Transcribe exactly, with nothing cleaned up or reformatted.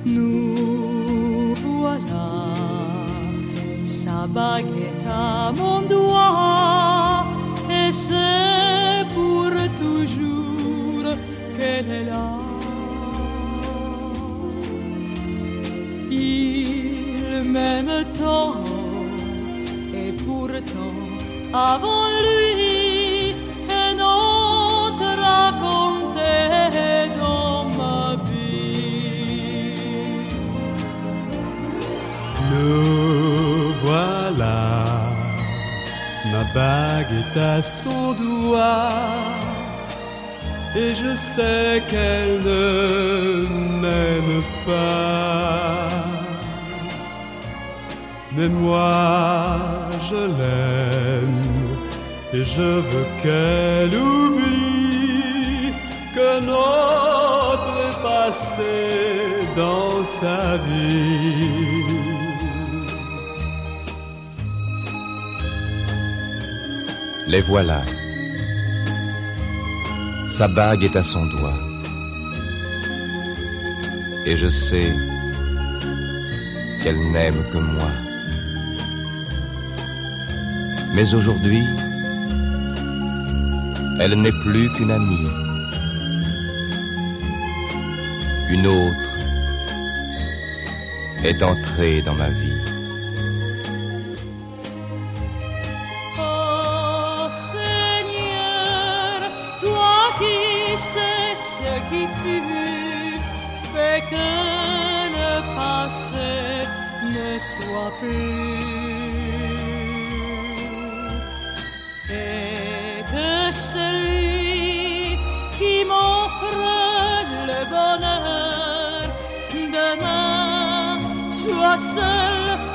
Nous voilà, sa baguette à mon doigt, et c'est pour toujours qu'elle est là. Il m'aime tant, et pourtant avant lui un autre racontait dans ma vie. Nous voilà, ma bague est à son doigt, et je sais qu'elle ne m'aime pas. Mais moi, je l'aime, et je veux qu'elle oublie que notre passé dans sa vie. Les voilà. Sa bague est à son doigt. Et je sais qu'elle n'aime que moi. Mais aujourd'hui, elle n'est plus qu'une amie. Une autre est entrée dans ma vie. Oh Seigneur, toi qui sais ce qui fut, fais que le passé ne soit plus. Et que celui qui m'offre le bonheur demain soit seul